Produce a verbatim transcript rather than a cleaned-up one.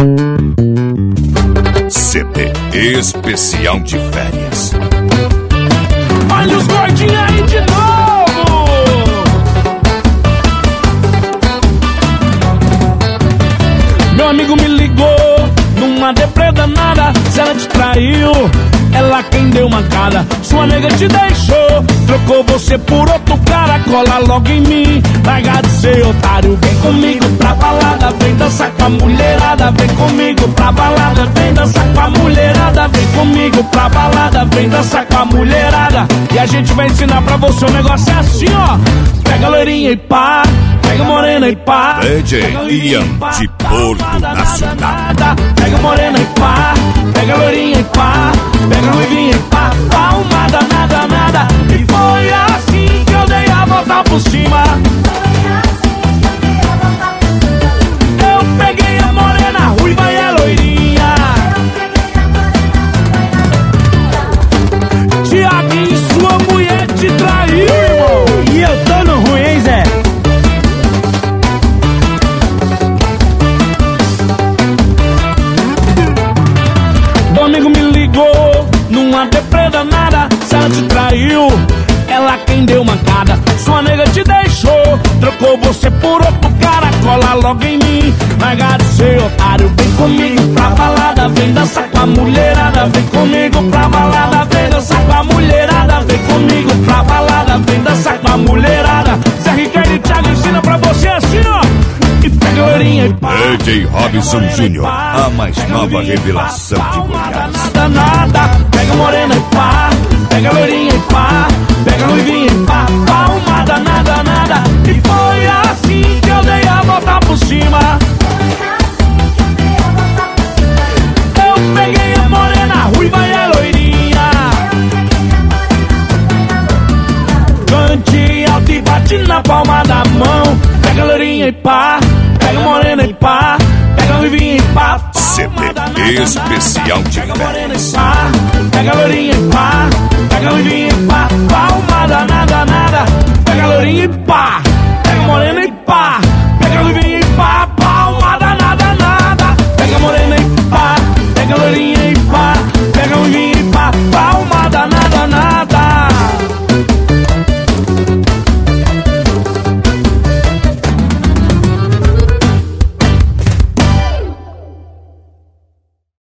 C D especial de férias. Olha os gordinhos aí de novo. Meu amigo me ligou numa deprê danada. Se ela te traiu, ela quem deu mancada. Sua nega te deixou, trocou você por outro cara. Cola logo em mim, larga de ser otário. Vem comigo pra balada, vem dançar com a mulherada. Vem comigo pra balada, vem dançar com a mulherada. Vem comigo pra balada, vem dançar com a mulherada. E a gente vai ensinar pra você, o negócio é assim, ó. Pega a loirinha e pá, pega a morena e pá. D J Ian de Porto Nacional. Pega a morena e pá, pega a loirinha e pá, pega a ruivinha e pá, palmada, nada, nada. E foi assim que eu dei a volta por cima. Eu peguei a morena, a ruiva e a loirinha. Tiaguinho, sua mulher te traiu, irmão. E eu tô no ruim, hein, Zé? Meu amigo me ligou numa deprê danada. Se ela te traiu, ela quem deu mancada. Sua nega te deixou, trocou você por outro cara. Cola logo em mim, larga de ser otário. Vem comigo pra balada, vem dançar com a mulherada. Vem comigo pra balada, vem dançar com a mulherada. Vem comigo pra balada, vem dançar com a mulherada. Zé Ricardo e Thiago ensina pra você assim, ó. E pega a loirinha e pá, D J Robson Júnior, a mais nova revelação de Goiás. nada, nada. Pega a morena e pá, pega a loirinha e pá, pega a ruivinha e pá, palmada, nada, nada. E foi assim que eu dei a volta por cima. Eu peguei a morena, a ruiva e a loirinha. Cante alto e bate na palma da mão. Pega a loirinha e pá, pega a morena e pá, pega a ruivinha e pá, C D especial de pega a morena e férias. pá, pega a loirinha e pá, pega a ruivinha e pá, palmada, nada, nada. Pega a loirinha e pá.